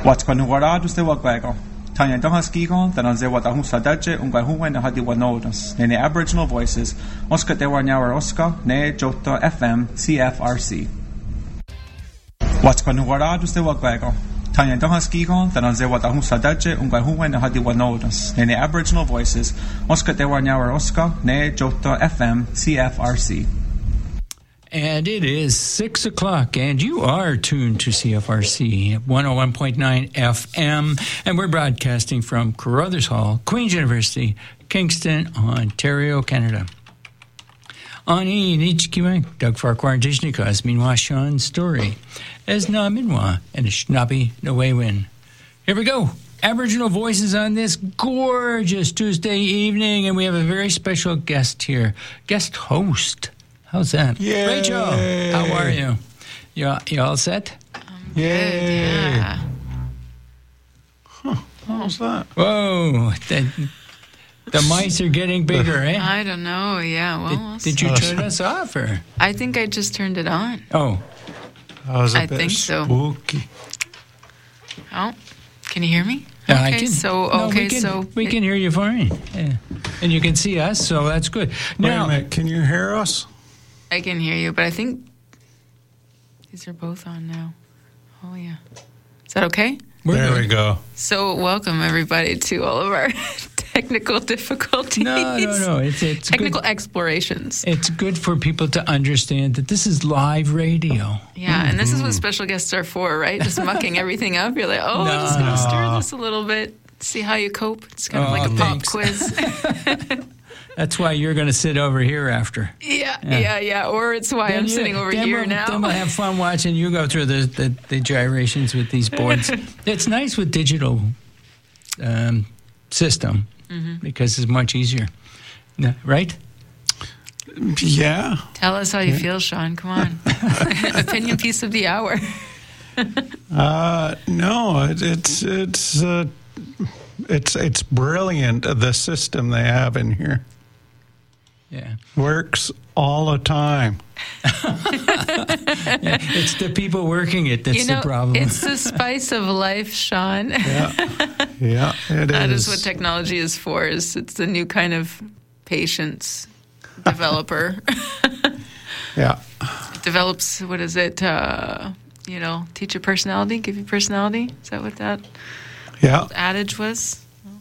Watskwanuwaradu se wakwego. Tanya Dahaskigo, then on Zewa Dahusadadje, Ungahuwen Hadiwanodas, Nene Aboriginal Voices, Oscar Dewarnyawar Oscar, Ne Jota FM, CFRC. Watskwanuwaradu se wakwego. Tanya Dahaskigo, then on Zewa Dahusadadje, Ungahuwen Hadiwanodas, Nene Aboriginal Voices, Oscar Dewarnyawar Oscar, Ne Jota FM, CFRC. And it is 6 o'clock, and you are tuned to CFRC 101.9 FM, and we're broadcasting from Carruthers Hall, Queen's University, Kingston, Ontario, Canada. Ani Nichikiwang, Doug Farquhar, Dijnika, Minwa Sean Story, Esna Minwa, and Shnabi Nawewin. Here we go. Aboriginal Voices on this gorgeous Tuesday evening, and we have a very special guest here, guest host. How's that? Yay. Rachel, how are you? You all set? Yeah. Huh. What was that? Whoa. The mice are getting bigger, eh? I don't know. Yeah. Well, did you turn us off, or? I think I just turned it on. Oh. That was a bit think so. spooky. Oh, can you hear me? Yeah, okay, I can. So we can hear you fine. Yeah. And you can see us, so that's good. Now, Wait a minute, can you hear us? I can hear you, but I think these are both on now. Oh, yeah. Is that okay? There we go. So welcome, everybody, to all of our technical difficulties. No. It's technical good. explorations. It's good for people to understand that this is live radio. Yeah, and this is what special guests are for, right? Just mucking everything up. You're like, I'm just going to stir this a little bit, see how you cope. It's kind of like a pop quiz. That's why you're going to sit over here after. Yeah. Or it's why I'm sitting over here now. Then we'll have fun watching you go through the gyrations with these boards. It's nice with digital system because it's much easier, right? Yeah. Tell us how you feel, Sean. Come on. Opinion piece of the hour. No, it's brilliant, the system they have in here. Yeah. Works all the time. It's the people working it that's the problem. It's the spice of life, Sean. Yeah, it is. That is what technology is for. It's the new kind of patience developer. Yeah. It develops, what is it? Teach you personality, give you personality. Is that what that adage was?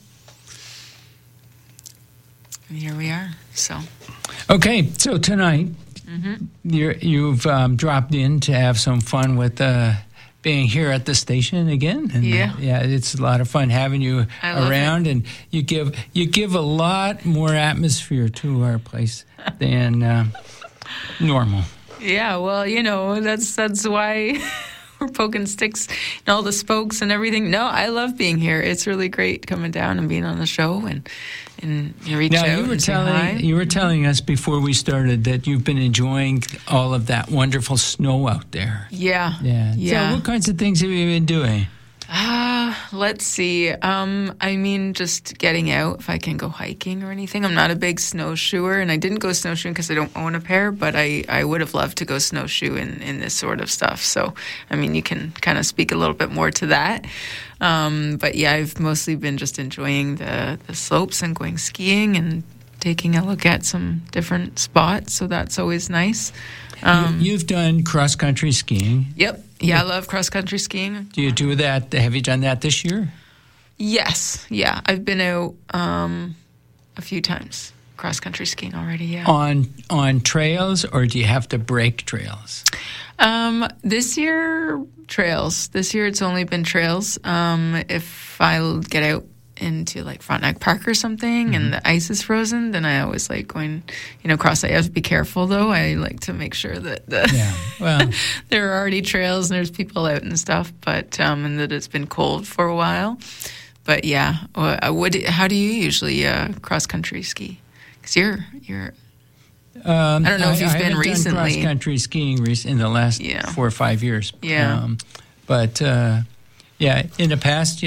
And here we are. Okay, so tonight you've dropped in to have some fun with being here at the station again. And, it's a lot of fun having you around, and you give a lot more atmosphere to our place than normal. Yeah, well, that's why we're poking sticks in all the spokes and everything. No, I love being here. It's really great coming down and being on the show and you reach out and say hi. You were telling us before we started that you've been enjoying all of that wonderful snow out there. Yeah. So what kinds of things have you been doing? Let's see. Just getting out, if I can go hiking or anything. I'm not a big snowshoer, and I didn't go snowshoeing because I don't own a pair, but I would have loved to go snowshoe in this sort of stuff. So, you can kind of speak a little bit more to that. But yeah, I've mostly been just enjoying the slopes and going skiing and taking a look at some different spots. So that's always nice. You've done cross-country skiing. Yep. Yeah, I love cross-country skiing. Do you do that? Have you done that this year? Yes. Yeah, I've been out a few times cross-country skiing already, yeah. On trails, or do you have to break trails? This year, trails. This year, it's only been trails. If I'll get out into like Frontenac Park or something and the ice is frozen, then I always like going, cross. I have to be careful though. I like to make sure that there are already trails and there's people out and stuff, but and that it's been cold for a while. But yeah, how do you usually cross country ski? Because you're I don't know if you've been recently. Done cross country skiing in the last 4 or 5 years. Yeah, but in the past,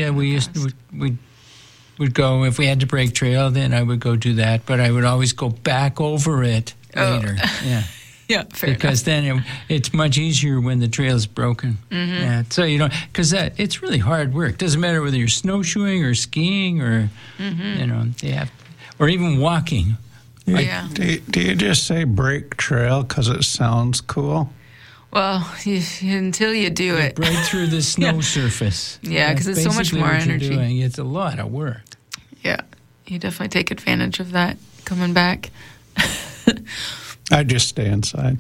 we'd go, if we had to break trail, then I would go do that, but I would always go back over it later. Yeah. Yeah, fair because then it's much easier when the trail's broken. Mm-hmm. Yeah, so you know, because it's really hard work. Doesn't matter whether you're snowshoeing or skiing or you know, or even walking. Yeah. Do you just say break trail because it sounds cool? Well, until you do it. Break through the snow surface. Yeah, because it's so much basically more what you're energy. doing. It's a lot of work. Yeah, you definitely take advantage of that coming back. I just stay inside.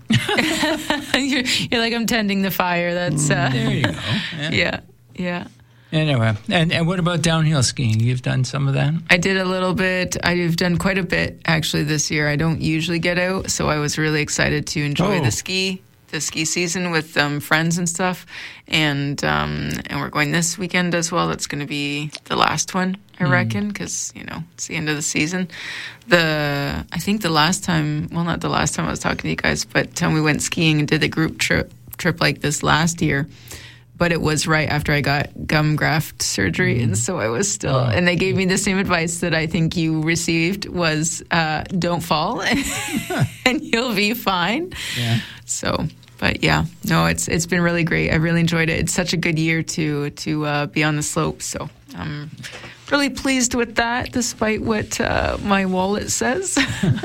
you're like, I'm tending the fire. That's There you go. yeah. Anyway, and what about downhill skiing? You've done some of that? I did a little bit. I've done quite a bit actually this year. I don't usually get out, so I was really excited to enjoy the ski season with friends and stuff. And we're going this weekend as well. That's going to be the last one, I reckon, because it's the end of the season. I think the last time, well, not the last time I was talking to you guys, but we went skiing and did a group trip like this last year. But it was right after I got gum graft surgery, and so I was still. And they gave me the same advice that I think you received was, don't fall, and you'll be fine. Yeah. So, but yeah, no, it's been really great. I really enjoyed it. It's such a good year to be on the slope. So I'm really pleased with that, despite what my wallet says.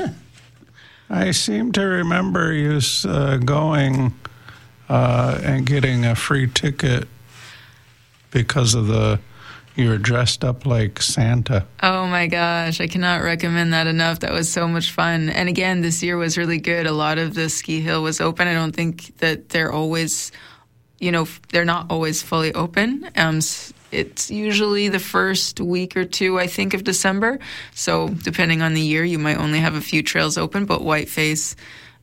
I seem to remember you going and getting a free ticket because of you were dressed up like Santa. Oh my gosh, I cannot recommend that enough. That was so much fun. And again, this year was really good. A lot of the ski hill was open. I don't think that they're always, they're not always fully open. It's usually the first week or two, I think, of December. So depending on the year, you might only have a few trails open, but Whiteface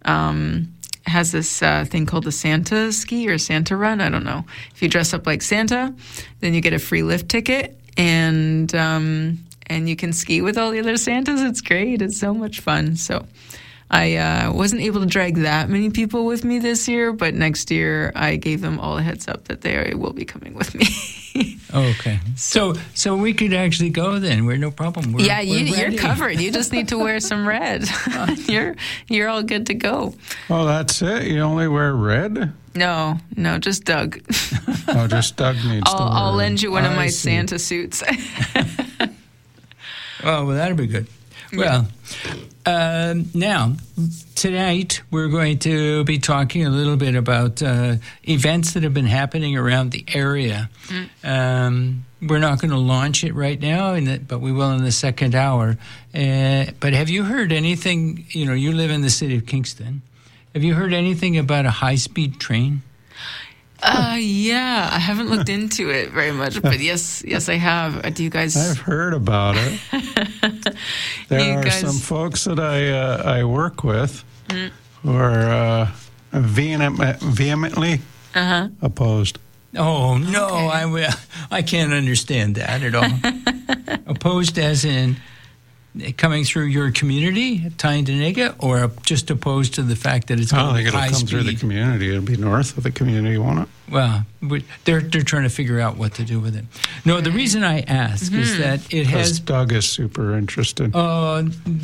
has this thing called the Santa ski or Santa run. I don't know. If you dress up like Santa, then you get a free lift ticket, and you can ski with all the other Santas. It's great. It's so much fun. So I wasn't able to drag that many people with me this year, but next year I gave them all a heads up that they will be coming with me. Okay. So we could actually go then. We're no problem. We're you're covered. You just need to wear some red. You're all good to go. Oh, that's it? You only wear red? No, just Doug. Oh, just Doug needs to wear I'll red. lend you one of my see. Santa suits. Oh, well, that'll be good. Well, now, tonight we're going to be talking a little bit about events that have been happening around the area. We're not going to launch it right now, but we will in the second hour. But have you heard anything? You live in the city of Kingston. Have you heard anything about a high-speed train? Yeah, I haven't looked into it very much, but yes, I have. Do you guys? I've heard about it. There are some folks that I work with who are vehemently opposed. Oh no, okay. I can't understand that at all. Opposed as in coming through your community, Tyndonega, or just opposed to the fact that it's going to be high speed? I think it'll come through the community. It'll be north of the community, won't it? Well, they're trying to figure out what to do with it. No, the reason I ask is that it has... Doug is super interested. No,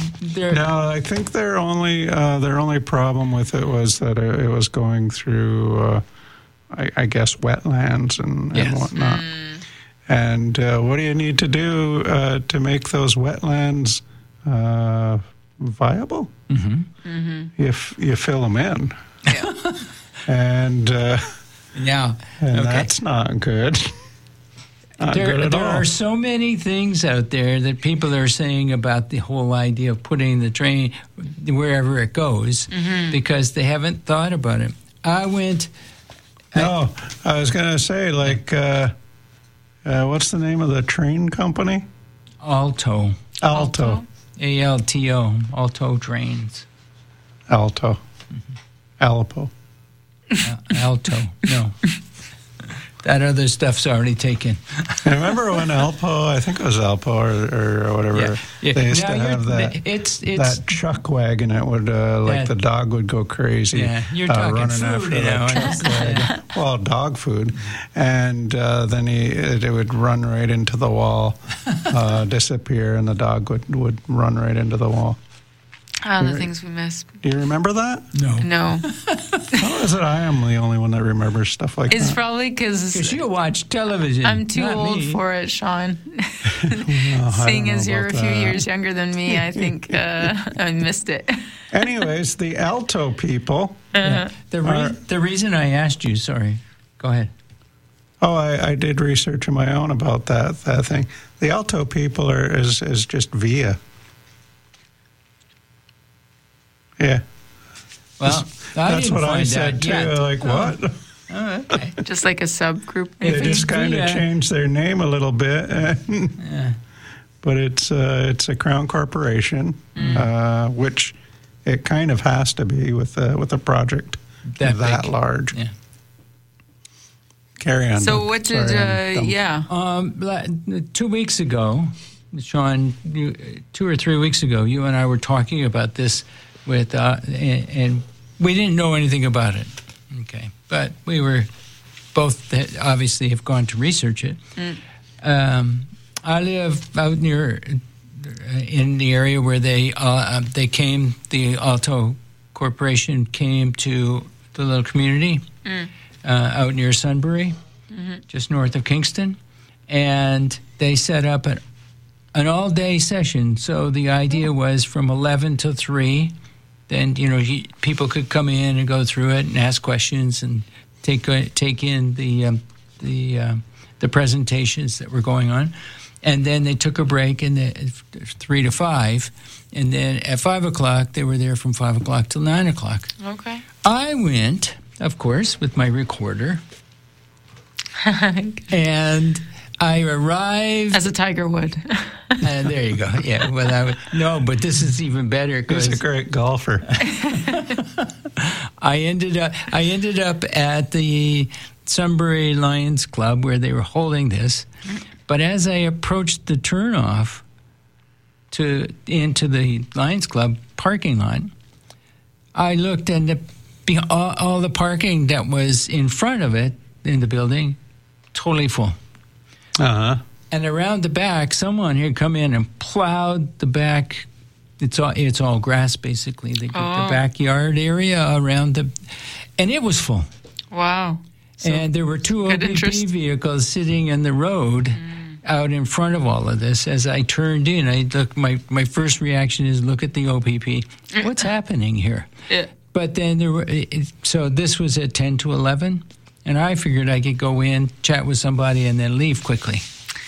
I think their only problem with it was that it was going through, I guess, wetlands and whatnot. And what do you need to do to make those wetlands viable? You fill them in. Yeah. And okay. That's not good. There are so many things out there that people are saying about the whole idea of putting the train wherever it goes because they haven't thought about it. I was going to say, what's the name of the train company? Alto. Alto. ALTO. Alto Trains. Alto. Alpo. Alto. No. That other stuff's already taken. I remember when Alpo, I think it was Alpo or whatever, they used to have that chuck wagon. It would, the dog would go crazy. Yeah, you're talking running food after now. that chuck wagon. Well, dog food. And then it would run right into the wall, disappear, and the dog would run right into the wall. The things we miss. Do you remember that? No. How is it I am the only one that remembers stuff like It's that? probably because you watch television. I'm too old for it, Sean. Seeing as you're a few years younger than me, I think I missed it. Anyways, the alto people. The reason I asked you, sorry, go ahead. Oh, I did research of my own about that thing. The alto people is just via. Yeah. Well, that's what I said too. Yet. Like, what? Oh, okay. Just like a subgroup. They just kind of changed their name a little bit. But it's a Crown Corporation, which it kind of has to be with a project that large. Yeah. Carry on. So what did? 2 weeks ago, Sean, 2 or 3 weeks ago, you and I were talking about this with, and we didn't know anything about it. Okay, but we were both obviously have gone to research it. I live out near in the area where the Alto Corporation came to the little community out near Sunbury, just north of Kingston, and they set up an all-day session. So the idea was from 11 to 3. Then people could come in and go through it and ask questions and take in the presentations that were going on, and then they took a break in 3 to 5, and then at 5 o'clock they were there from 5 o'clock till 9 o'clock. Okay. I went, of course, with my recorder, and I arrived as a tiger would. There you go. Yeah. Well, but this is even better because he's a great golfer. I ended up at the Sunbury Lions Club where they were holding this, but as I approached the turnoff into the Lions Club parking lot, I looked and all the parking that was in front of it in the building totally full. And around the back, someone had come in and plowed the back. It's all grass, basically. The backyard area around and it was full. Wow. So and there were 2 OPP vehicles sitting in the road out in front of all of this. As I turned in, my first reaction is, look at the OPP. What's happening here? Yeah. But then so this was at 10 to 11. And I figured I could go in, chat with somebody, and then leave quickly.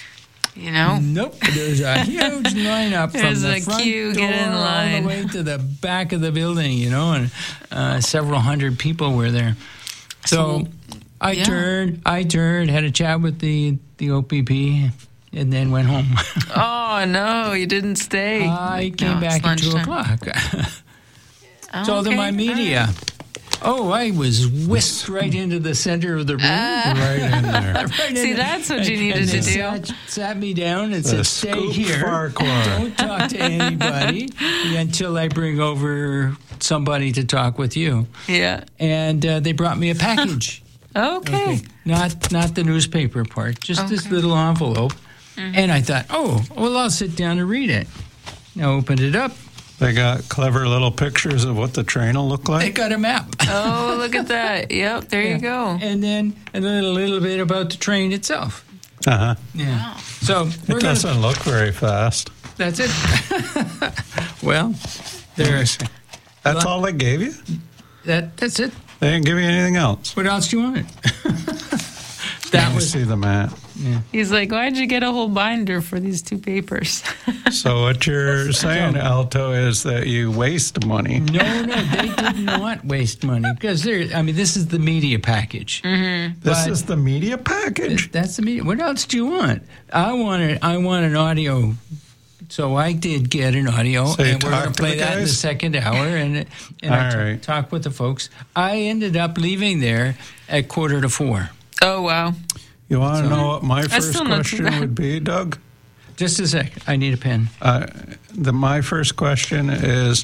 Nope. There's a huge lineup from the front queue, door all the way to the back of the building, and several hundred people were there. So I turned, had a chat with the OPP, and then went home. Oh, no, you didn't stay. I came back at 2 o'clock. Told them my media. Oh, I was whisked right into the center of the room. Right in there. See, that's what you needed to do. Sat me down and said, stay here. Don't talk to anybody until I bring over somebody to talk with you. Yeah. And they brought me a package. Okay. Not the newspaper part, just this little envelope. And I thought, I'll sit down and read it. I opened it up. They got clever little pictures of what the train will look like. They got a map. Oh, look at that. Yep, there you go. And then a little bit about the train itself. Yeah. Wow. So it doesn't look very fast. That's it. Well, there's... That's all they gave you? That's it. They didn't give you anything else? What else do you want? That was see the map. Yeah. He's like, why'd you get a whole binder for these 2 papers? So what you're saying, Alto, is that you waste money. No, they did not waste money because this is the media package. Mm-hmm. This is the media package. That's the media. What else do you want? I want an audio. So I did get an audio, so and we're going to play that in the second hour, and talk with the folks. I ended up leaving there at 3:45. Oh, wow. You want to know what my first question would be, Doug? Just a sec. I need a pen. My first question is,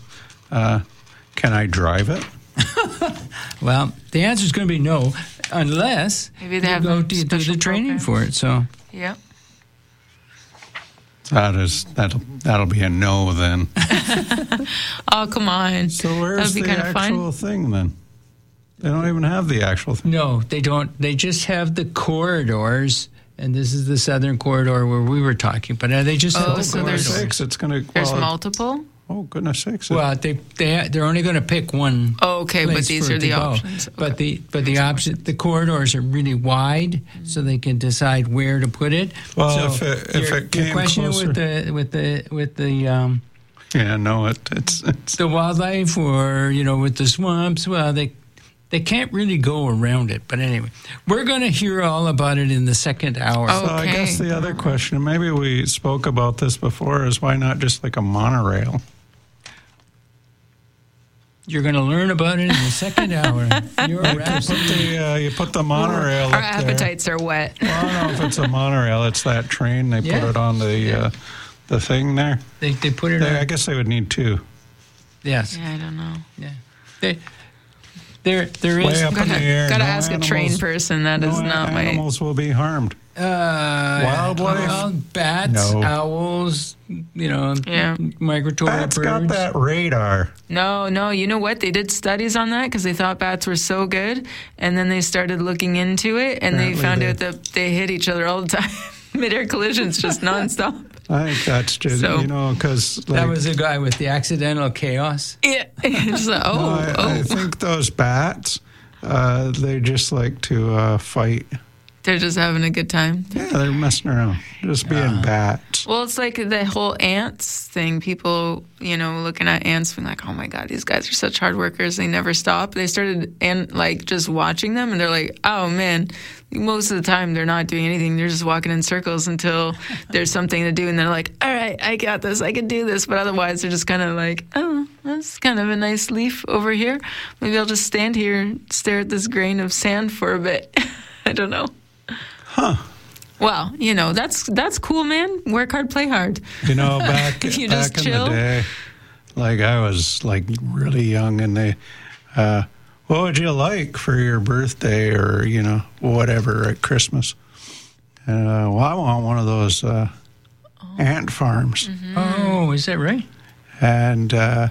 can I drive it? Well, the answer is going to be no, unless maybe they have do the training for it. So yeah. That'll be a no then. Oh, come on. So where's the actual thing then? They don't even have the actual thing. No, they don't. They just have the corridors, and this is the southern corridor where we were talking. But they just have the so corridors. There's multiple? Oh, goodness sakes. Well, they're only going to pick one. Oh, okay, but these are the options. Okay. But the corridors are really wide, so they can decide where to put it. Well, so if it came your question closer. with the Yeah, no, it's the wildlife, or with the swamps. Well, they can't really go around it. But anyway, we're going to hear all about it in the second hour. So I guess the other question, maybe we spoke about this before, is why not just like a monorail? You're going to learn about it in the second hour. You put the monorail Our up appetites are wet. Well, I don't know if it's a monorail. It's that train. They put it on the thing there. They put it on. I guess they would need two. Yes. Yeah, I don't know. Yeah. There is. Way up in the air. Gotta ask a train person. That is not my. Animals will be harmed. Wildlife? Well, bats, owls, migratory Bats birds. got that radar. No. You know what? They did studies on that because they thought bats were so good, and then they started looking into it, and they found out that they hit each other all the time. Mid-air collisions, just nonstop. I think that's just, because... that was the guy with the accidental chaos. Yeah. Just like, I think those bats, they just like to fight. They're just having a good time. Yeah, they're messing around. Just being bats. Well, it's like the whole ants thing. People, looking at ants being like, oh my God, these guys are such hard workers. They never stop. They started just watching them, and they're like, oh man, most of the time they're not doing anything. They're just walking in circles until there's something to do. And they're like, all right, I got this. I can do this. But otherwise they're just kind of like, oh, that's kind of a nice leaf over here. Maybe I'll just stand here and stare at this grain of sand for a bit. I don't know. Huh. Well, that's cool, man. Work hard, play hard. Back in the day, like I was like really young, and they, what would you like for your birthday or, whatever at Christmas? And, I want one of those ant farms. Mm-hmm. Oh, is that right? And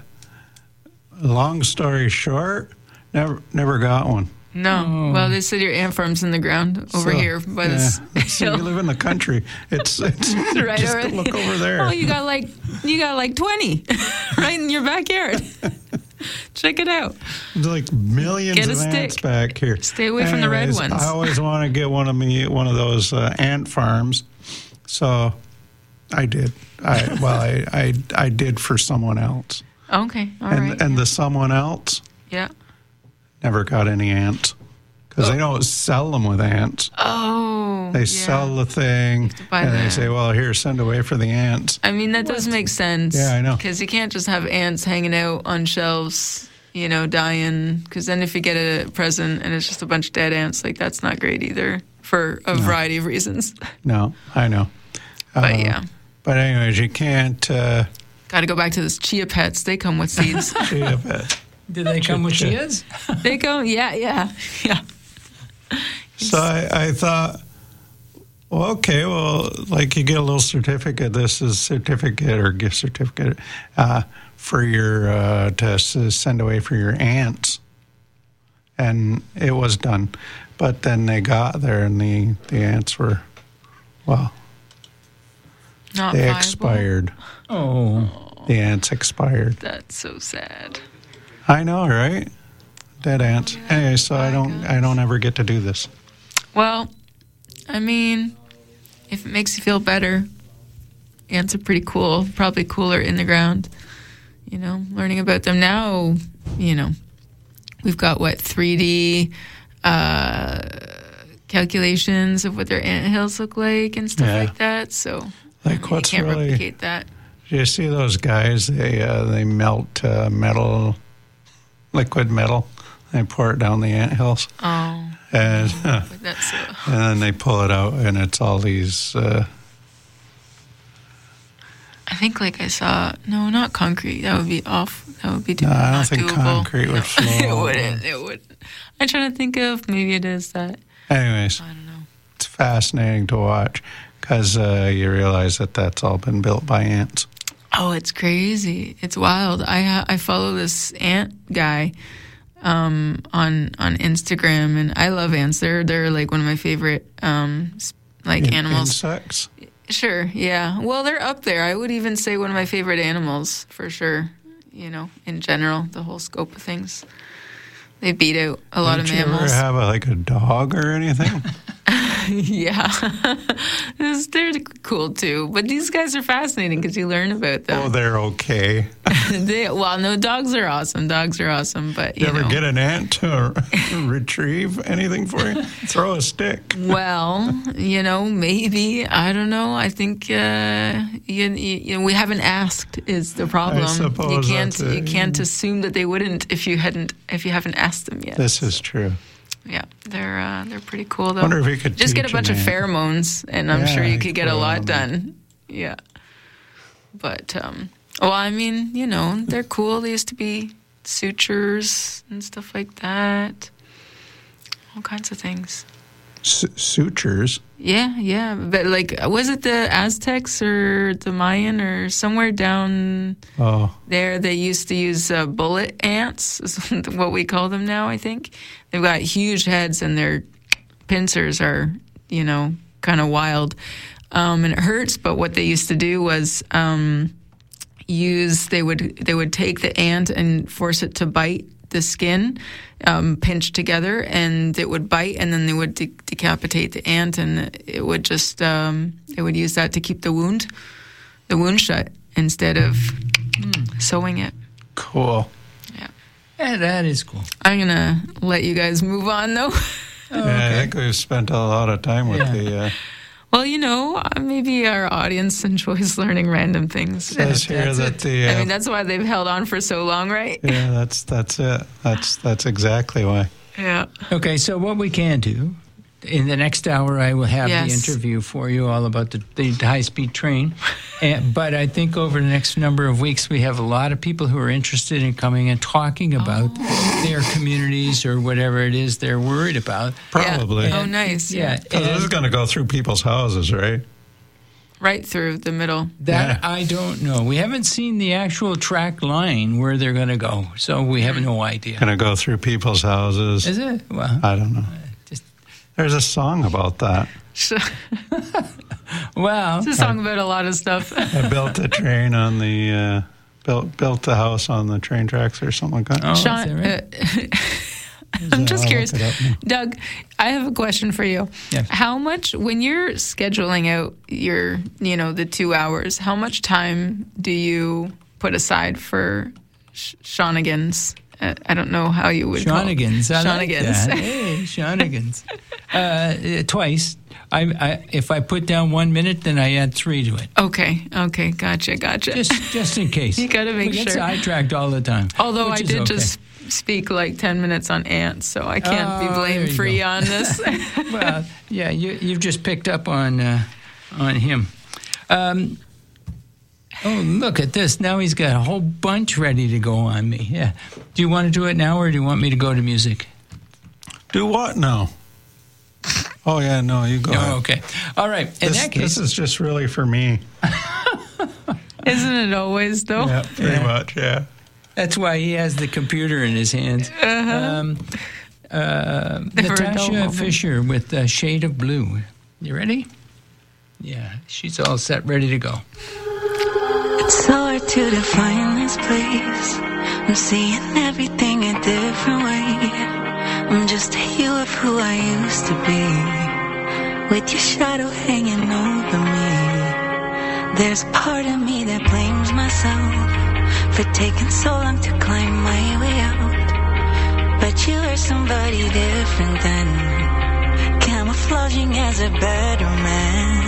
long story short, never got one. No. Oh. Well, they said your ant farm's in the ground over here by this hill. You live in the country. It's right just over look over there. Oh, you got like 20 right in your backyard. Check it out. There's like millions of ants back here. Stay away from the red ones. I always want to get one of those ant farms. So I did. I did for someone else. Okay. All right. And the someone else never got any ants because they don't sell them with ants. Oh. They sell the thing and they say, well, here, send away for the ants. I mean, that does make sense. Yeah, I know. Because you can't just have ants hanging out on shelves, dying. Because then if you get a present and it's just a bunch of dead ants, like that's not great either for a variety of reasons. No, I know. But yeah. But anyways, you can't... Got to go back to those chia pets. They come with seeds. Chia pet. Did they come with chias? They come, yeah. So I thought, well, okay, like you get a little certificate. This is certificate or gift certificate for your to send away for your ants, and it was done. But then they got there, and the ants were, not they viable. Expired. Oh, the ants expired. That's so sad. I know, right? Dead ants. Anyway, so I don't ever get to do this. Well, I mean, if it makes you feel better, ants are pretty cool. Probably cooler in the ground. Learning about them now. We've got 3D calculations of what their anthills look like and stuff like that. So, what's you can't really replicate that. Do you see those guys? They melt metal. Liquid metal. They pour it down the anthills. Oh. And that's and then they pull it out, and it's all these. I think I saw not concrete. That would be off. That would be no, I don't think doable. concrete would flow. It wouldn't. I'm trying to think of maybe it is that. Anyways, I don't know. it's fascinating to watch because you realize that that's all been built by ants. Oh, it's crazy. It's wild. I follow this ant guy on Instagram, and I love ants. They're like one of my favorite animals. Insects? Sure, yeah. Well, they're up there. I would even say one of my favorite animals, for sure. You know, in general, the whole scope of things. They beat out a lot of mammals. Did you ever have a dog or anything? Yeah. They're cool, too. But these guys are fascinating because you learn about them. Oh, they're okay. No, dogs are awesome. Dogs are awesome, but, you ever get an ant to retrieve anything for you? Throw a stick. Well, maybe. I don't know. I think we haven't asked is the problem. I suppose you can't assume that they wouldn't if you haven't asked them yet. This is true. Yeah, they're pretty cool though. Wonder if you could just get a bunch of ant. pheromones, and I'm sure you could get a lot done. Yeah, but they're cool. They used to be sutures and stuff like that. All kinds of things. Sutures. Yeah, but was it the Aztecs or the Mayan or somewhere down there? They used to use bullet ants, is what we call them now. I think they've got huge heads and their pincers are, kind of wild, and it hurts. But what they used to do was they would take the ant and force it to bite the skin, pinched together, and it would bite, and then they would decapitate the ant, and it would just they would use that to keep the wound shut instead of sewing it. Cool. Yeah, that is cool. I'm gonna let you guys move on, though. I think we've spent a lot of time with the. Well, maybe our audience enjoys learning random things. Says here that the. That's why they've held on for so long, right? Yeah, that's it. That's exactly why. Yeah. Okay, so what we can do, in the next hour, I will have the interview for you all about the high-speed train. But I think over the next number of weeks, we have a lot of people who are interested in coming and talking about their communities or whatever it is they're worried about. Probably. Yeah. Oh, nice. Yeah. This is going to go through people's houses, right? Right through the middle. That I don't know. We haven't seen the actual track line where they're going to go, so we have no idea. Going to go through people's houses. Is it? Well, I don't know. There's a song about that. Well, it's a song about a lot of stuff. I built a train on the built the house on the train tracks or something like that. Oh, Sean, is that right? I'm just curious, Doug. I have a question for you. Yes. How much, when you're scheduling out your, the 2 hours, how much time do you put aside for Shonigans? I don't know how you would Shonigans. call it. Shonigans. Like hey, Shonigans. Twice. If I put down 1 minute, then I add 3 to it. Okay. Gotcha. Just in case. You got to make sure. We get sidetracked all the time. Although I did just speak 10 minutes on ants, so I can't be blamed free on this. Well, yeah, you've just picked up on him. Oh, look at this. Now he's got a whole bunch ready to go on me. Yeah. Do you want to do it now, or do you want me to go to music? Do what now? Oh, yeah, no, you go ahead. Okay. All right. This is just really for me. Isn't it always, though? Yeah, pretty much, yeah. That's why he has the computer in his hands. Natasha Fisher with Shade of Blue. You ready? Yeah, she's all set, ready to go. It's so hard to define this place. I'm seeing everything a different way. I'm just a hue of who I used to be, with your shadow hanging over me. There's a part of me that blames myself for taking so long to climb my way out. But you are somebody different than camouflaging as a better man.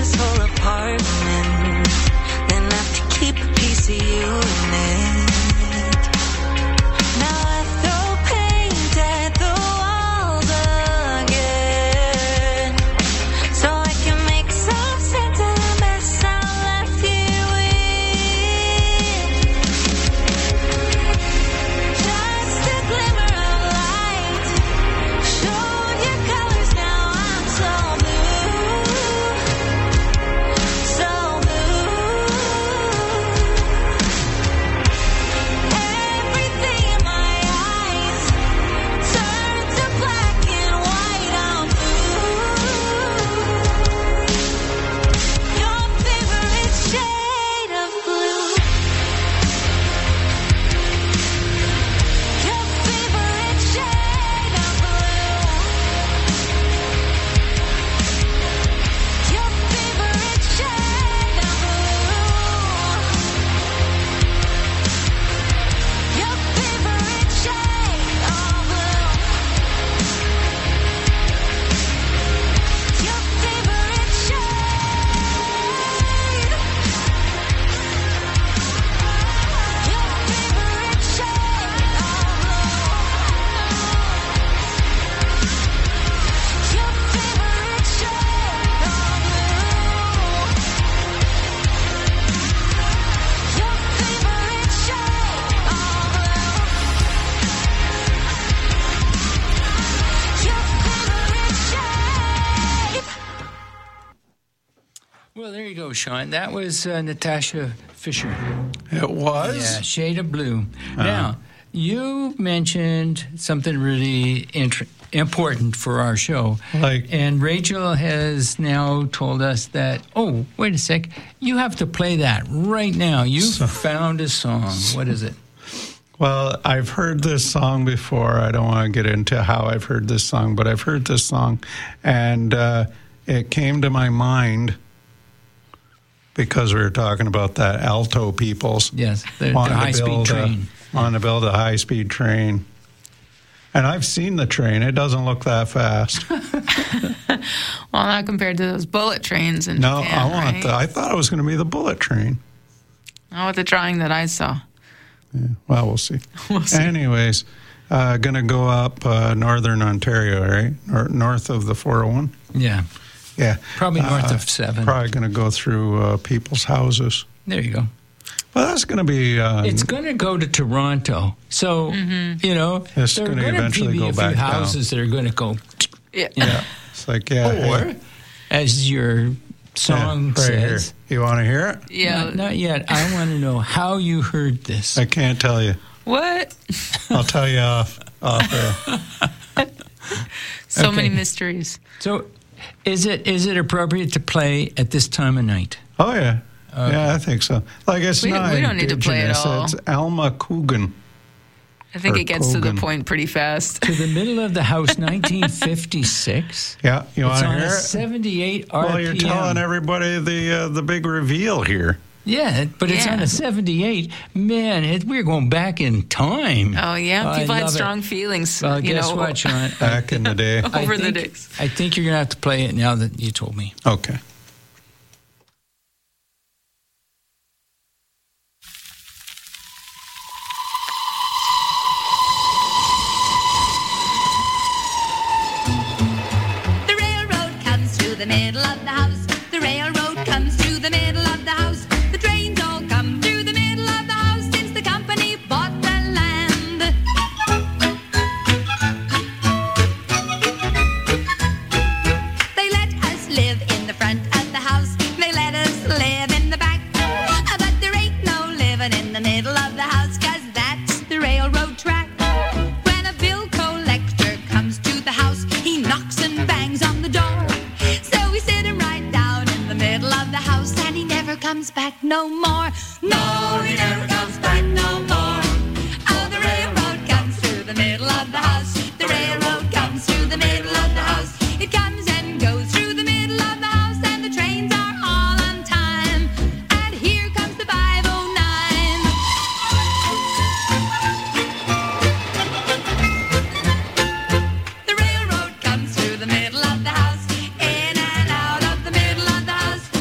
this whole apartment, then have to keep a piece of you in it. Now I throw paint at the walls again, so I can make some sense of the mess I left you in. Just a glimmer of light showed your colors. Now I'm so blue, so blue. Everything in my eyes turned to black and white. I'm blue, your favorite shade of blue, your favorite shade of blue, your favorite shade of blue, your favorite shade of blue, your favorite shade, your favorite shade of blue, your favorite shade of blue, your favorite shade of blue, your favorite shade. Well, there you go, Sean. That was Natasha Fisher. It was? Yeah, Shade of Blue. Now, you mentioned something really important for our show. Like? And Rachel has now told us that, oh, wait a sec, you have to play that right now. You found a song. What is it? Well, I've heard this song before. I don't want to get into how I've heard this song, but I've heard this song, and it came to my mind because we were talking about that Alto Peoples. Yes, the wanting to high-speed build train. Want to build a high-speed train. And I've seen the train. It doesn't look that fast. Well, not compared to those bullet trains in No, Japan, I want right? I thought it was going to be the bullet train. Not with the drawing that I saw. Yeah, well, we'll see. We'll see. Anyways, going to go up northern Ontario, right? North of the 401. Yeah, Yeah. probably north of 7. Probably going to go through people's houses. There you go. Well, that's going to be... It's going to go to Toronto. So, you know, It's there are gonna going to eventually be go a back few down. houses that are going to go, Yeah. yeah. It's like, yeah. or, hey, as your song yeah, right here. says, You want to hear it? Yeah. not yet. I want to know how you heard this. I can't tell you. What? I'll tell you off air. So Okay. many mysteries. So, is it appropriate to play at this time of night? Oh, yeah. Yeah, I think so. Like, it's We not don't need to play it indigenous. all. It's Alma Coogan. I think Or it gets to the Kogan. point pretty fast. To the middle of the house, 1956. Yeah, you It's want to on hear a it? 78 RPM. Well, you're telling everybody the big reveal here. Yeah, but it's Yeah. on a 78. Man, we're going back in time. Oh, yeah. I People had love it. strong feelings. Well, you guess know, what, Sean? Back in the day. over the think, days. I think you're going to have to play it now that you told me. Okay. The railroad comes through the middle of the house. The railroad comes through the middle of the house. The trains all come through the middle of the house since the company bought the land. They let us live in the front of the house. They let us live in the back. But there ain't no living in the middle of the house, 'cause that's the railroad track. When a bill collector comes to the house, he knocks and bangs on the door. So we sit him right down in the middle of the house, and he never comes back no more. No, he never comes back no more. Oh, the railroad comes through the middle of the house. The railroad comes through the middle of the house. It comes and goes through the middle of the house, and the trains are all on time. And here comes the 509. The railroad comes through the middle of the house, in and out of the middle of the house.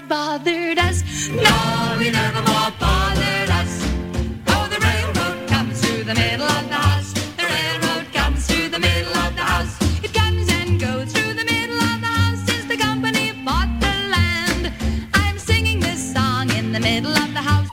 bothered us. No, he never more bothered us. Oh, the railroad comes through the middle of the house. The railroad comes through the middle of the house. It comes and goes through the middle of the house since the company bought the land. I'm singing this song in the middle of the house.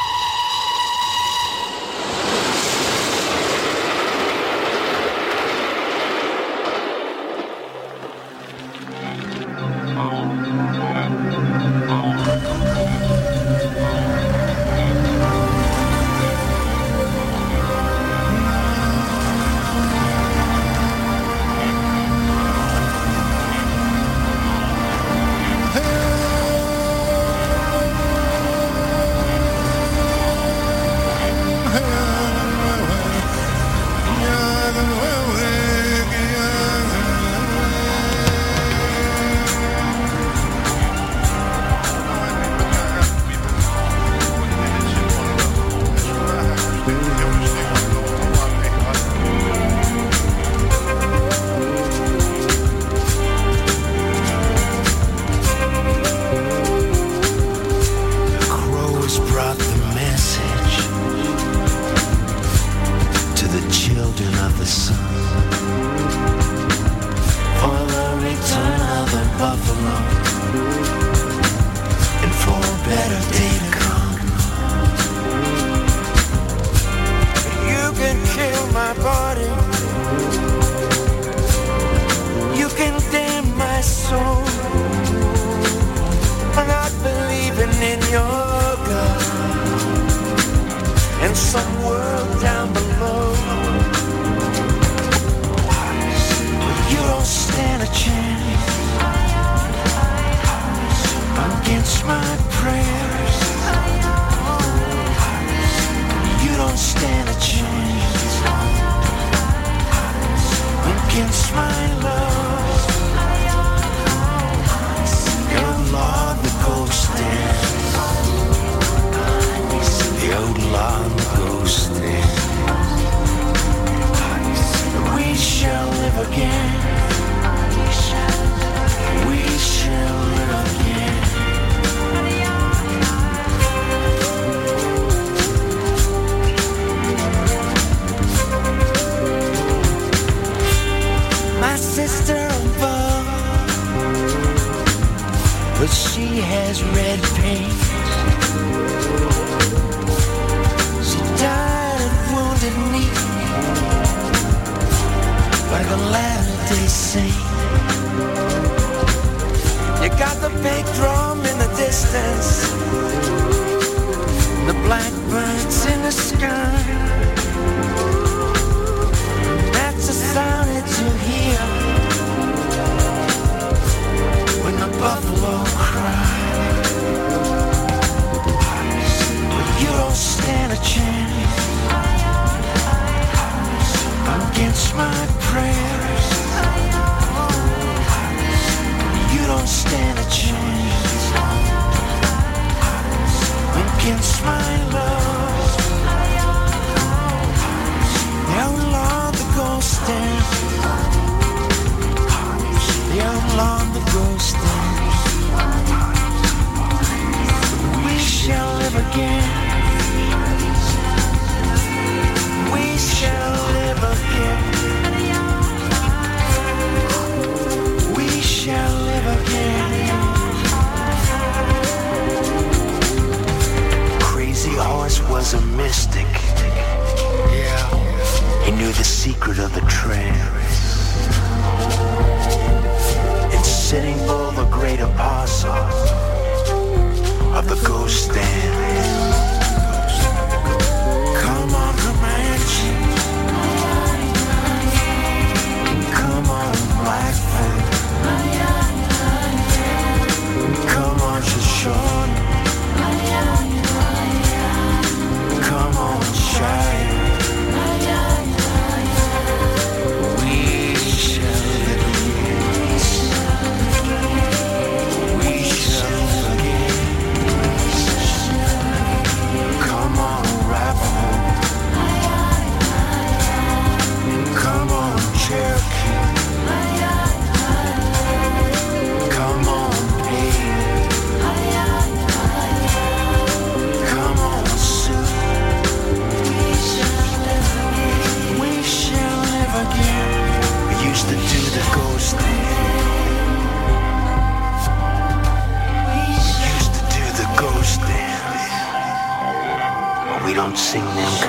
Was a mystic. Yeah. He knew the secret of the trance. In Sitting Bull, the great apostle of the ghost dance.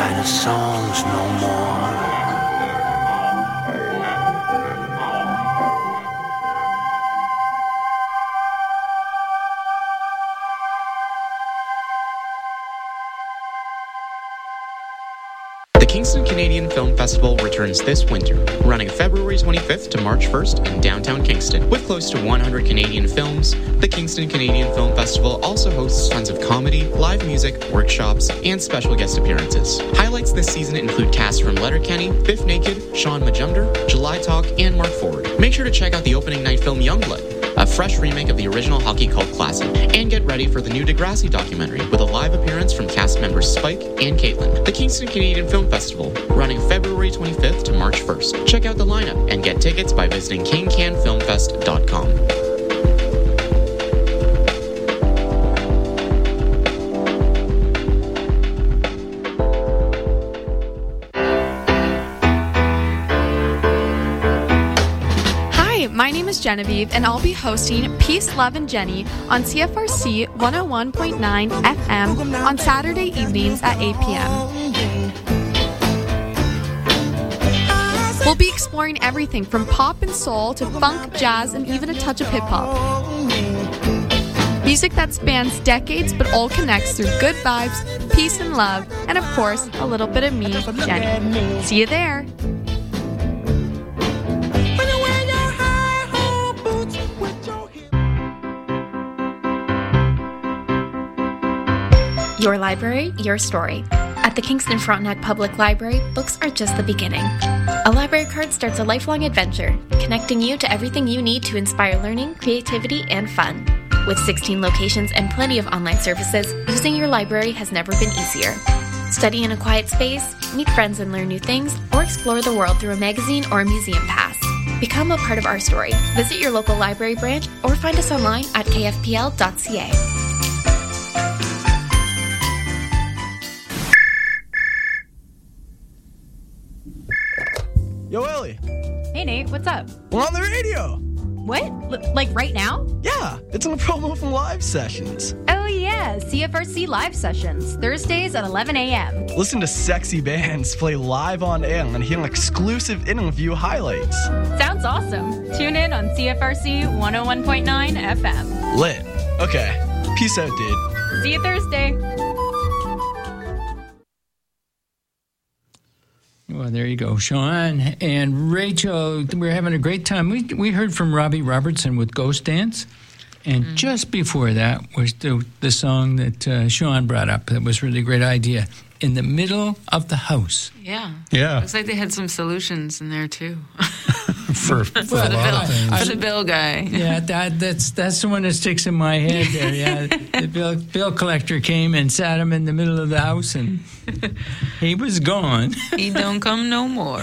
kind of songs no more. The Kingston Canadian Film Festival returns this winter, running February 25th to March 1st in downtown Kingston. With close to 100 Canadian films, the Kingston Canadian Film Festival also hosts tons of comedy, live music, workshops, and special guest appearances. Highlights this season include casts from Letterkenny, Biff Naked, Sean Majumder, July Talk, and Mark Ford. Make sure to check out the opening night film Youngblood, a fresh remake of the original hockey cult classic, and get ready for the new Degrassi documentary with a live appearance from cast members Spike and Caitlin. The Kingston Canadian Film Festival, running February 25th to March 1st. Check out the lineup and get tickets by visiting kingcanfilmfest.com. My name is Genevieve, and I'll be hosting Peace, Love, and Jenny on CFRC 101.9 FM on Saturday evenings at 8 p.m. We'll be exploring everything from pop and soul to funk, jazz, and even a touch of hip-hop. Music that spans decades but all connects through good vibes, peace and love, and of course, a little bit of me, Jenny. See you there! Your library, your story. At the Kingston Frontenac Public Library, books are just the beginning. A library card starts a lifelong adventure, connecting you to everything you need to inspire learning, creativity, and fun. With 16 locations and plenty of online services, using your library has never been easier. Study in a quiet space, meet friends and learn new things, or explore the world through a magazine or a museum pass. Become a part of our story. Visit your local library branch or find us online at kfpl.ca. Yo, Ellie. Hey, Nate, what's up? We're on the radio. What? Like right now? Yeah, it's a promo from Live Sessions. Oh, yeah, CFRC Live Sessions, Thursdays at 11 a.m. Listen to sexy bands play live on air and hear exclusive interview highlights. Sounds awesome. Tune in on CFRC 101.9 FM. Lit. Okay. Peace out, dude. See you Thursday. Well, there you go, Sean and Rachel. We're having a great time. We heard from Robbie Robertson with Ghost Dance, and just before that was the song that Sean brought up. That was really a great idea. In the Middle of the House. Yeah. Yeah. Looks like they had some solutions in there too. for a lot of things. For the Bill guy. Yeah, that's the one that sticks in my head there. Yeah, the bill collector came and sat him in the middle of the house, and he was gone. He don't come no more.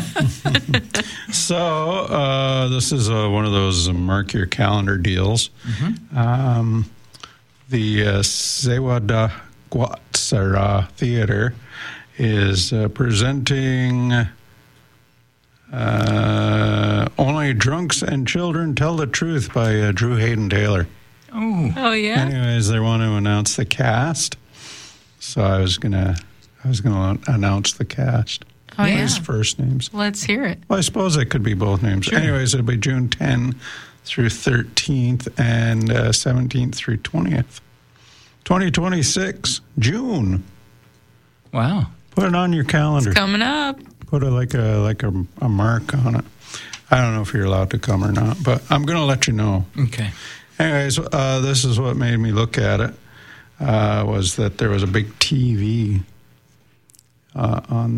So this is one of those mark your calendar deals. Mm-hmm. The Sewada Guatsara Theater is presenting Only Drunks and Children Tell the Truth by Drew Hayden Taylor. Oh yeah. Anyways, they want to announce the cast, so I was gonna announce the cast. Oh yeah. His first names. Let's hear it. Well, I suppose it could be both names. Sure. Anyways, it'll be June 10th through 13th and 17th through 20th. 2026, June. Wow. Put it on your calendar. It's coming up. Put a mark on it. I don't know if you're allowed to come or not, but I'm going to let you know. Okay. Anyways, this is what made me look at it, was that there was a big TV on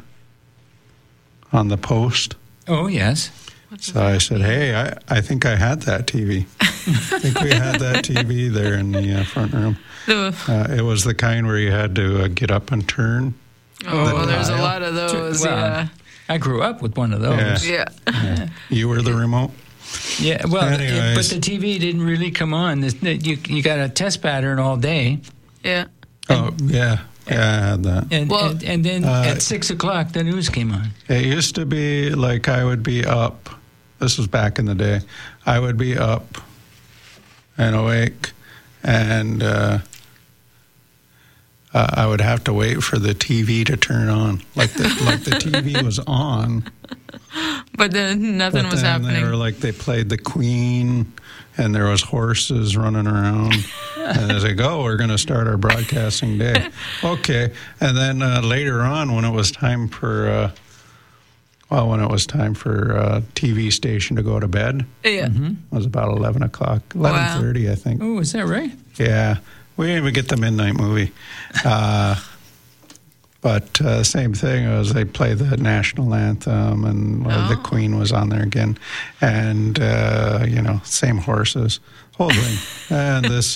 the post. Oh, yes. So I said, hey, I think I had that TV. I think we had that TV there in the front room. It was the kind where you had to get up and turn. Oh, there's a lot of those, yeah. I grew up with one of those. Yeah. You were the remote? Yeah, well, but the TV didn't really come on. You got a test pattern all day. Yeah. Oh, yeah. Yeah, I had that. And then at 6 o'clock, the news came on. It used to be like I would be up. This was back in the day. I would be up and awake, and I would have to wait for the TV to turn on, like the TV was on. But then nothing was happening. They played the Queen, and there was horses running around. And it's like, oh, we're going to start our broadcasting day. Okay. And then later on, when it was time for TV station to go to bed, it was about 11 o'clock, 11:30, I think. Oh, is that right? Yeah. We didn't even get the midnight movie. But same thing as they play the national anthem, and the Queen was on there again, and same horses, whole thing, and this,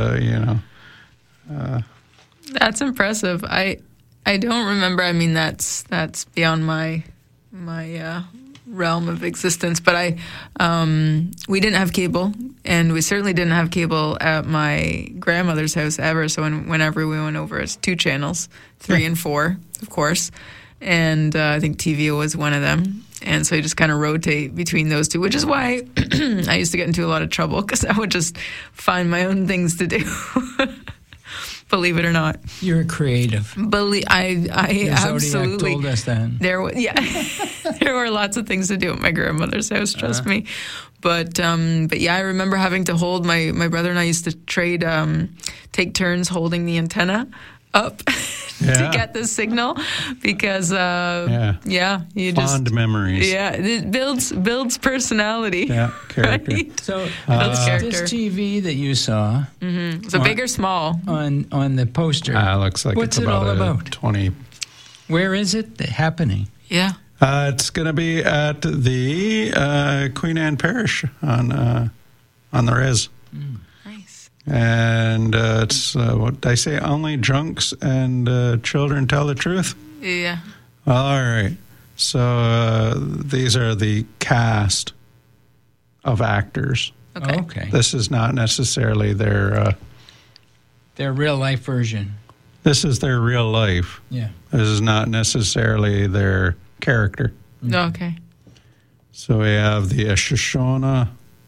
That's impressive. I don't remember. I mean, that's beyond my realm of existence. But we didn't have cable, and we certainly didn't have cable at my grandmother's house ever. So whenever we went over, it's 2 channels, 3 and 4, of course. And I think TV was one of them. And so you just kind of rotate between those 2, which is why I used to get into a lot of trouble, because I would just find my own things to do. Believe it or not. You're creative. I absolutely told us that. There were lots of things to do at my grandmother's house, trust me. But yeah, I remember having to hold my brother and I used to take turns holding the antenna up to get the signal, because you just fond memories. Yeah, it builds personality. Yeah, character. Right? So character. this TV that you saw, so big or small on the poster, looks like what's it's it all about? 20. Where is it happening? Yeah. It's going to be at the Queen Anne Parish on the Res. Nice. And it's, what did I say, only drunks and children tell the truth? Yeah. All right. So these are the cast of actors. Okay. This is not necessarily their real life version. This is their real life. Yeah. This is not necessarily their character. Okay. So we have the Shoshana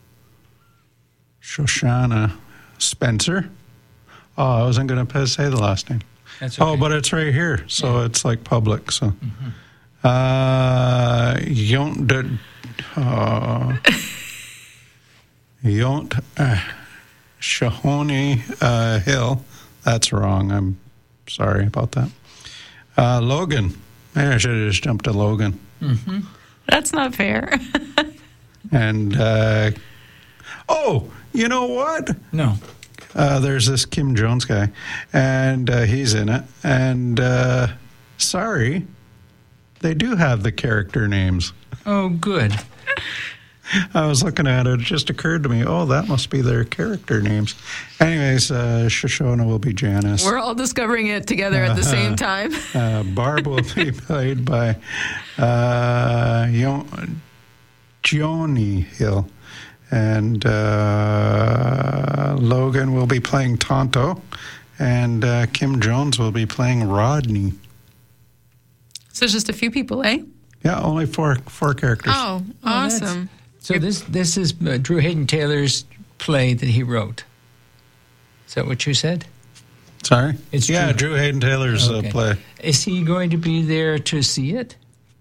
Spencer. Oh, I wasn't going to say the last name. That's okay. Oh, but it's right here, so it's like public. So, Shahoni Hill. That's wrong. I'm sorry about that. Logan. Maybe I should have just jumped to Logan. Mm-hmm. That's not fair. And, you know what? No. There's this Kim Jones guy, and he's in it. And, sorry, they do have the character names. Oh, good. I was looking at it. It just occurred to me, that must be their character names. Anyways, Shoshana will be Janice. We're all discovering it together at the same time. Barb will be played by Joni Hill. And Logan will be playing Tonto. And Kim Jones will be playing Rodney. So it's just a few people, eh? Yeah, only four characters. Oh, awesome. So this is Drew Hayden Taylor's play that he wrote. Is that what you said? Sorry? It's Drew Hayden Taylor's play. Is he going to be there to see it?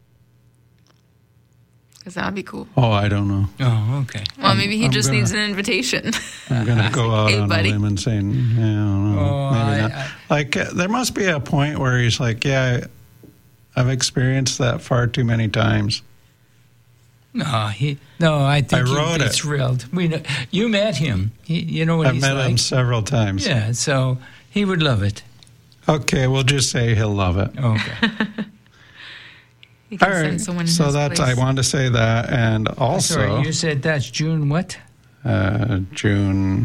Because that would be cool. Oh, I don't know. Oh, okay. Well, maybe he just needs an invitation. I'm going to go out on buddy. a limb and say, I don't know. Maybe not. There must be a point where he's like, I've experienced that far too many times. I think he'd be thrilled. You met him. You know what he's like. I've met him several times. Yeah, so he would love it. Okay, we'll just say he'll love it. Okay. All right, so that's, I wanted to say that, and also... Sorry, you said that's June what? June...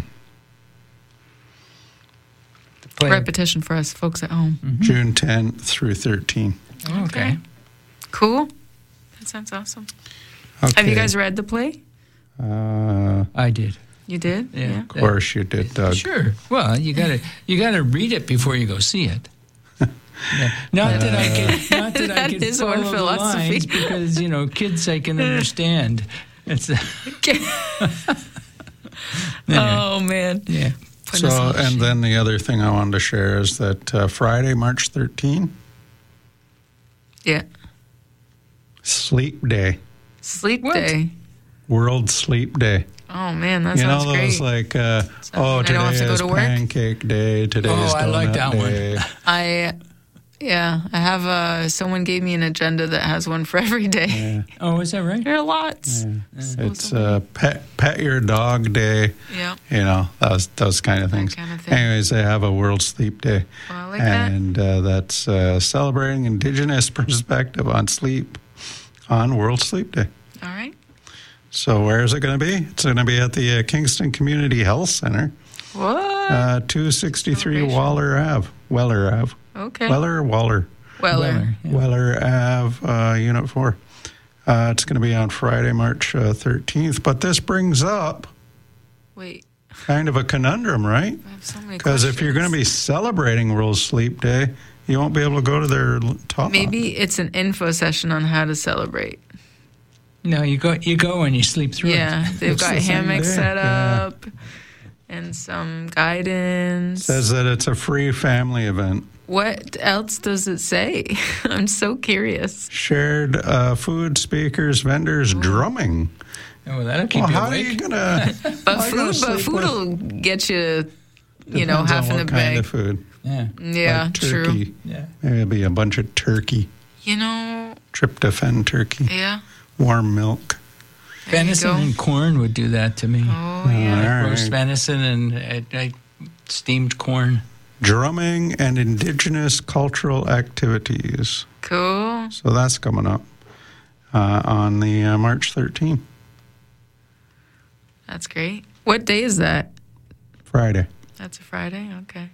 Repetition for us folks at home. Mm-hmm. June 10th through 13. Okay. Cool. That sounds awesome. Okay. Have you guys read the play? I did. You did? Yeah. Of course you did, Doug. Sure. Well, you gotta read it before you go see it. Yeah. Not that I can follow the lines, because kids I can understand. It's Oh man. Yeah. So, and then the other thing I wanted to share is that Friday, March 13th. Yeah. Sleep Day. Sleep Day. World Sleep Day. Oh, man, that sounds great. Those like, today is Pancake Day, today is Donut I like that Day. one. I have someone gave me an agenda that has one for every day. Yeah. Oh, is that right? There are lots. Yeah. It's Pet Your Dog Day. Yeah. Those kind of things. Kind of thing. Anyways, they have a World Sleep Day. Well, I like that. And that's celebrating Indigenous perspective on sleep on World Sleep Day. All right. So where is it going to be? It's going to be at the Kingston Community Health Center. What? 263 Weller Ave. Okay. Weller or Waller? Weller. Weller Ave, Unit 4. It's going to be on Friday, March 13th. But this brings up kind of a conundrum, right? I have so many Because if you're going to be celebrating World Sleep Day, you won't be able to go to their talk. Maybe it's an info session on how to celebrate. No, you go and you sleep through it. Yeah, they've got hammocks set up and some guidance. Says that it's a free family event. What else does it say? I'm so curious. Shared food, speakers, vendors, drumming. Oh, that'll keep you how awake. are you gonna? But food will get you, Depends half on in the what bag. kind of food. Yeah. Yeah, like turkey. true. Yeah. Maybe it'll be a bunch of turkey. Tryptophan turkey. Yeah. Warm milk. Venison and corn would do that to me. Oh, yeah. All Roast right. venison and steamed corn. Drumming and Indigenous cultural activities. Cool. So that's coming up on the March 13th. That's great. What day is that? Friday. That's a Friday? Okay.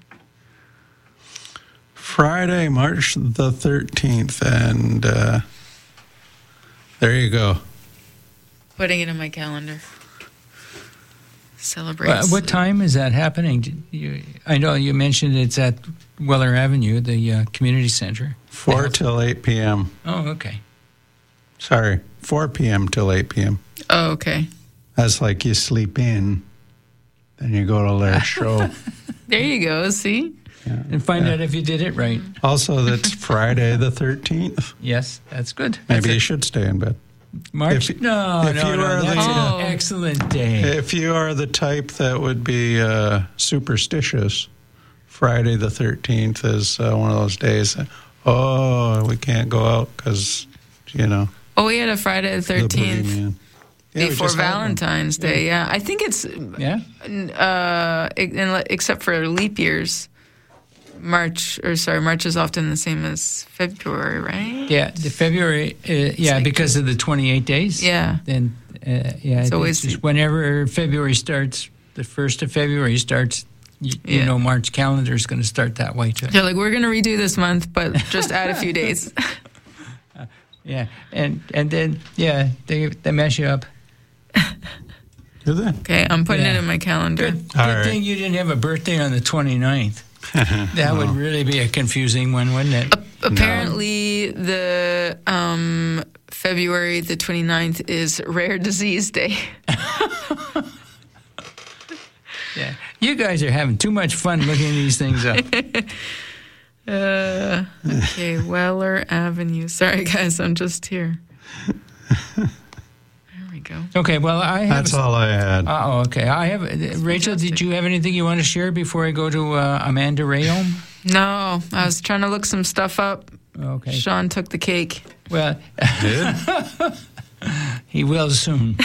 Friday, March the 13th. And there you go. Putting it in my calendar. Celebrate. What time is that happening? I know you mentioned it's at Weller Avenue, the community center. 4 till 8 p.m. Oh, okay. Sorry, 4 p.m. till 8 p.m. Oh, okay. That's like you sleep in, then you go to their show. There you go. See? Yeah. And find out if you did it right. Also, that's Friday the 13th. Yes, that's good. Maybe you should stay in bed. March? If no, are that's the, an excellent day. If you are the type that would be superstitious, Friday the 13th is one of those days that, we can't go out because, Oh, we had a Friday the 13th. Yeah, before Valentine's Day, yeah. I think it's, except for leap years, March is often the same as February, right? Yeah, the February, because of the 28 days. Yeah. Then, it's always just whenever February starts, the 1st of February starts, you know March calendar is going to start that way too. They're like, we're going to redo this month, but just add a few days. Yeah, and then, they mess you up. Do they? Okay, I'm putting it in my calendar. Good thing you didn't have a birthday on the 29th. That would really be a confusing one, wouldn't it? Apparently, the February the 29th is Rare Disease Day. Yeah, you guys are having too much fun looking these things up. Okay, Weller Avenue. Sorry, guys, I'm just here. There we go. Okay, well, That's all I had. Okay. Rachel, did you have anything you want to share before I go to Amanda Rayom? No, I was trying to look some stuff up. Okay. Sean took the cake. Well, he will soon.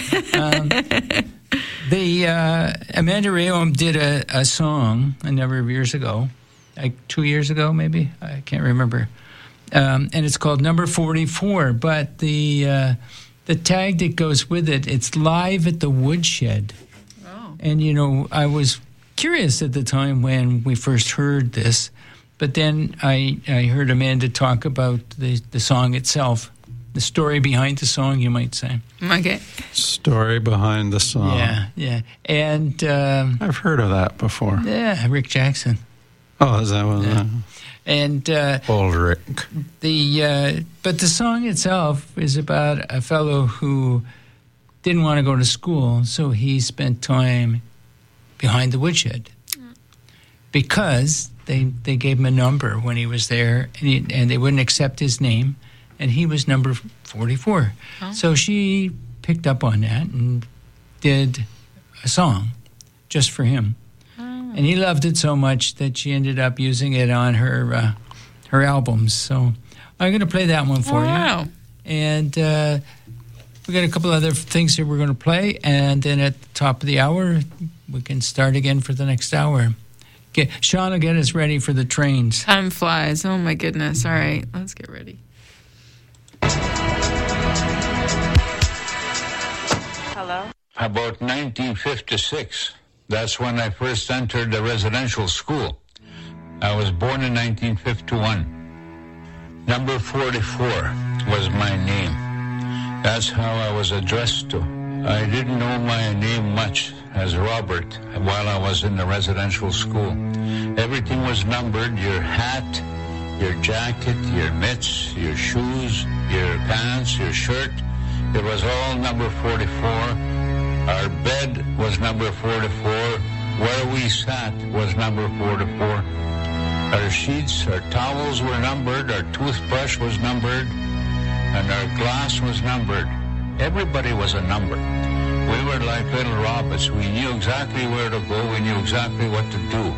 Amanda Rayom did a song a number of years ago, like 2 years ago, maybe. I can't remember. And it's called Number 44. But the tag that goes with it, it's live at the Woodshed. Oh. And, I was curious at the time when we first heard this, but then I heard Amanda talk about the song itself, the story behind the song, you might say. Okay. Story behind the song. Yeah. And I've heard of that before. Yeah, Rick Jackson. Oh, is that what? Yeah. And old Rick. But the song itself is about a fellow who didn't want to go to school, so he spent time behind the woodshed. because they gave him a number when he was there, and they wouldn't accept his name, and he was number 44. Oh. So she picked up on that and did a song just for him. Oh. And he loved it so much that she ended up using it on her albums. So I'm going to play that one for you. And we got a couple other things here we're going to play, and then at the top of the hour, we can start again for the next hour. Sean will get us ready for the trains. Time flies. Oh, my goodness. All right, let's get ready. Hello? About 1956. That's when I first entered the residential school. I was born in 1951. Number 44 was my name. That's how I was addressed to. I didn't know my name much as Robert while I was in the residential school. Everything was numbered: your hat, your jacket, your mitts, your shoes, your pants, your shirt. It was all number 44. Our bed was number 44. Where we sat was number 44. Our sheets, our towels were numbered. Our toothbrush was numbered. And our glass was numbered. Everybody was a number. We were like little robots. We knew exactly where to go. We knew exactly what to do.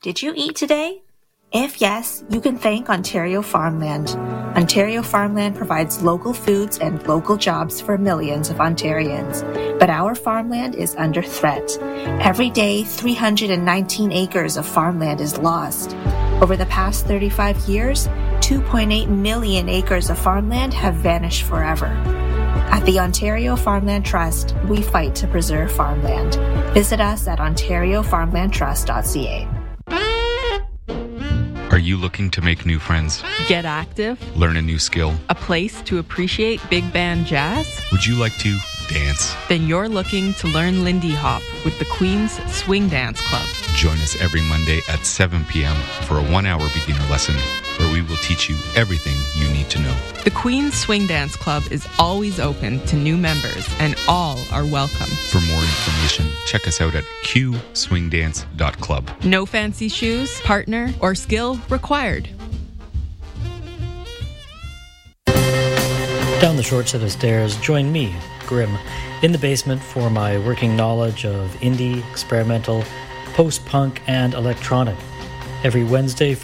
Did you eat today? If yes, you can thank Ontario Farmland. Ontario Farmland provides local foods and local jobs for millions of Ontarians. But our farmland is under threat. Every day, 319 acres of farmland is lost. Over the past 35 years, 2.8 million acres of farmland have vanished forever. At the Ontario Farmland Trust, we fight to preserve farmland. Visit us at ontariofarmlandtrust.ca. Are you looking to make new friends? Get active? Learn a new skill? A place to appreciate big band jazz? Would you like to dance? Then you're looking to learn Lindy Hop with the Queen's Swing Dance Club. Join us every Monday at 7 p.m. for a 1-hour beginner lesson where we will teach you everything you need to know. The Queen's Swing Dance Club is always open to new members and all are welcome. For more information, check us out at qswingdance.club. No fancy shoes, partner, or skill required. Down the short set of stairs, join me, Grim, in the basement for my working knowledge of indie, experimental, post-punk, and electronic. Every Wednesday